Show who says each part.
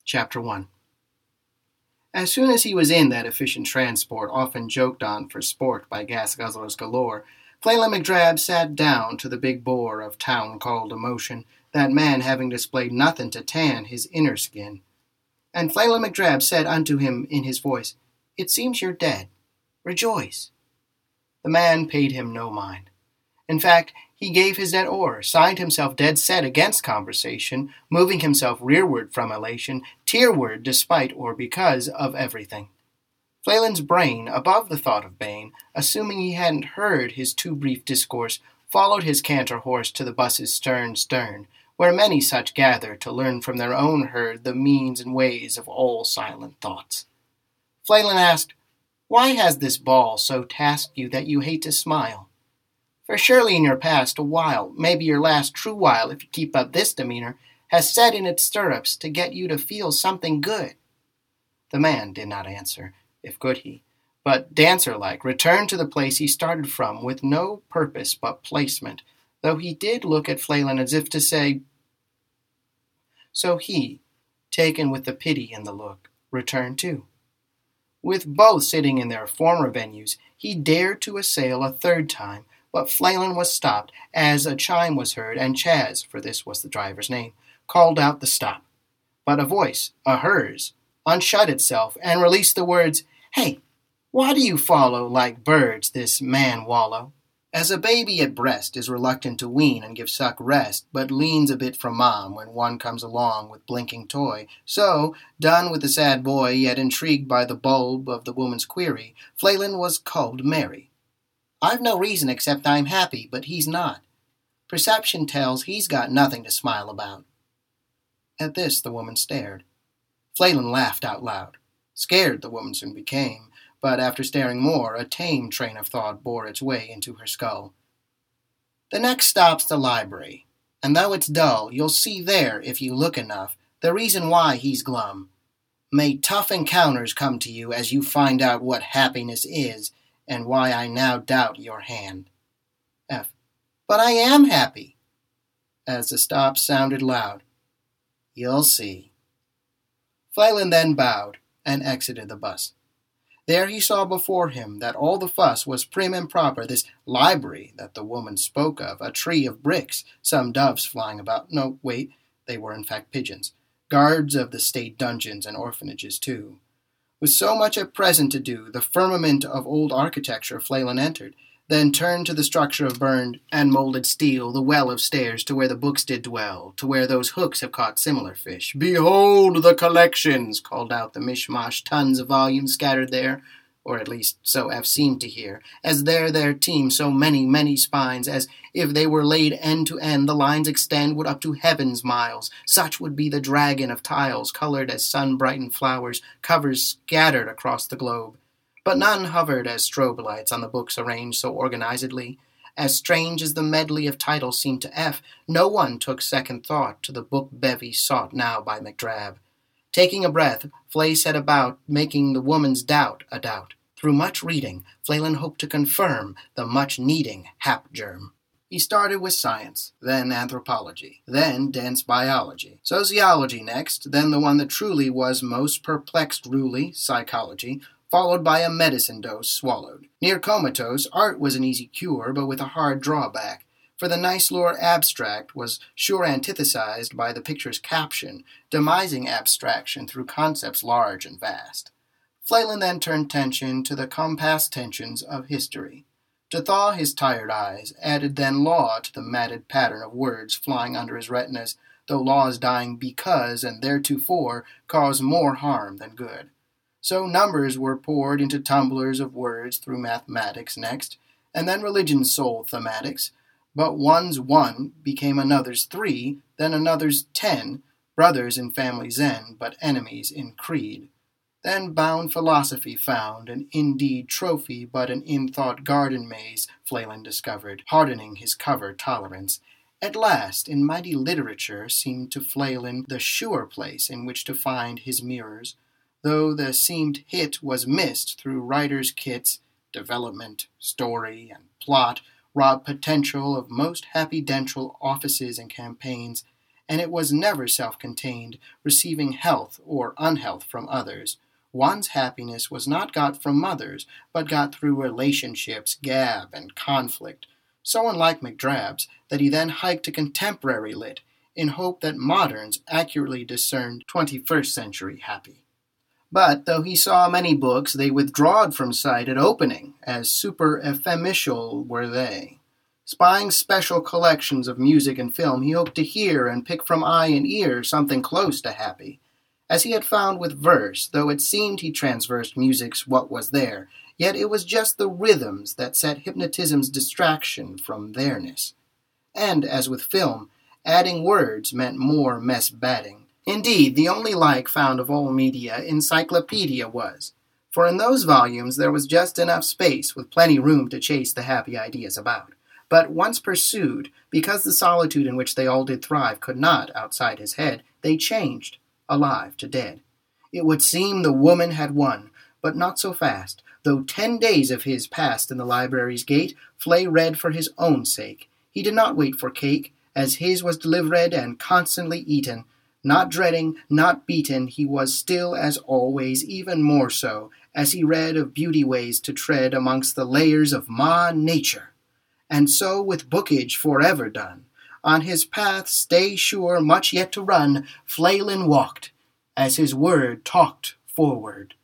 Speaker 1: Chapter 1. As soon as he was in that efficient transport, often joked on for sport by gas-guzzlers galore, Phelan McDrab sat down to the big bore of town-called emotion, that man having displayed nothing to tan his inner skin. And Phelan McDrab said unto him in his voice, "It seems you're dead. Rejoice." The man paid him no mind. In fact, he gave his dead order, signed himself dead set against conversation, moving himself rearward from elation, tearward despite or because of everything. Phelan's brain, above the thought of bane, assuming he hadn't heard his too brief discourse, followed his canter horse to the bus's stern, where many such gather to learn from their own herd the means and ways of all silent thoughts. Phelan asked, "Why has this ball so tasked you that you hate to smile? For surely in your past a while, maybe your last true while, if you keep up this demeanor, has set in its stirrups to get you to feel something good." The man did not answer, if could he, but dancer-like returned to the place he started from with no purpose but placement, though he did look at Phelan as if to say. So he, taken with the pity in the look, returned too. With both sitting in their former venues, he dared to assail a third time, but Phelan was stopped, as a chime was heard, and Chaz, for this was the driver's name, called out the stop. But a voice, hers, unshut itself, and released the words, "Hey, why do you follow like birds this man wallow?" As a baby at breast is reluctant to wean and give suck rest, but leans a bit from mom when one comes along with blinking toy, so, done with the sad boy, yet intrigued by the bulb of the woman's query, Phelan was called Mary. "I've no reason except I'm happy, but he's not. Perception tells he's got nothing to smile about." At this the woman stared. Phelan laughed out loud. Scared the woman soon became, but after staring more, a tame train of thought bore its way into her skull. "The next stop's the library, and though it's dull, you'll see there, if you look enough, the reason why he's glum. May tough encounters come to you as you find out what happiness is, and why I now doubt your hand." F. "But I am happy." As the stop sounded loud, "You'll see." Phelan then bowed and exited the bus. There he saw before him that all the fuss was prim and proper, this library that the woman spoke of, a tree of bricks, some doves flying about. No, wait, they were in fact pigeons. Guards of the state dungeons and orphanages, too. With so much at present to do, the firmament of old architecture Phelan entered, then turned to the structure of burned and molded steel, the well of stairs, to where the books did dwell, to where those hooks have caught similar fish. "Behold the collections!" called out the mishmash, tons of volumes scattered there, or at least so F seemed to hear, as there teem so many spines, as if they were laid end to end, the lines extend would up to heaven's miles. Such would be the dragon of tiles, colored as sun-brightened flowers, covers scattered across the globe. But none hovered as strobe lights on the books arranged so organizedly. As strange as the medley of titles seemed to F, no one took second thought to the book bevy sought now by McDrab. Taking a breath, Flay set about making the woman's doubt a doubt. Through much reading, Phelan hoped to confirm the much-needing hap germ. He started with science, then anthropology, then dense biology, sociology next, then the one that truly was most perplexed ruly, psychology, followed by a medicine dose swallowed. Near comatose, art was an easy cure, but with a hard drawback, for the nice lore abstract was sure antithesized by the picture's caption, demising abstraction through concepts large and vast. Phelan then turned tension to the compassed tensions of history. To thaw his tired eyes, added then law to the matted pattern of words flying under his retinas, though laws dying because, and theretofore, cause more harm than good. So numbers were poured into tumblers of words through mathematics next, and then religion's sole thematics. But one's one became another's 3, then another's 10, brothers in family zen, but enemies in creed. Then bound philosophy found an indeed trophy, but an in-thought garden maze, Phelan discovered, hardening his cover tolerance. At last, in mighty literature seemed to Phelan the sure place in which to find his mirrors, though the seemed hit was missed through writers' kits, development, story, and plot, robbed potential of most happy dentral offices and campaigns, and it was never self-contained, receiving health or unhealth from others. One's happiness was not got from others, but got through relationships, gab, and conflict, so unlike McDrab's that he then hiked to contemporary lit, in hope that moderns accurately discerned 21st century happy. But though he saw many books, they withdrawed from sight at opening, as super ephemeral were they. Spying special collections of music and film, he hoped to hear and pick from eye and ear something close to happy. As he had found with verse, though it seemed he transversed music's what was there, yet it was just the rhythms that set hypnotism's distraction from there-ness. And, as with film, adding words meant more mess batting. Indeed, the only like found of all media encyclopedia was, for in those volumes there was just enough space with plenty room to chase the happy ideas about. But once pursued, because the solitude in which they all did thrive could not, outside his head, they changed, alive to dead. It would seem the woman had won, but not so fast, though 10 days of his passed in the library's gate, Flay read for his own sake. He did not wait for cake, as his was delivered and constantly eaten. Not dreading, not beaten, he was still as always, even more so, as he read of beauty ways to tread amongst the layers of Ma Nature. And so with bookage forever done, on his path stay sure much yet to run, Phelan walked, as his word talked forward.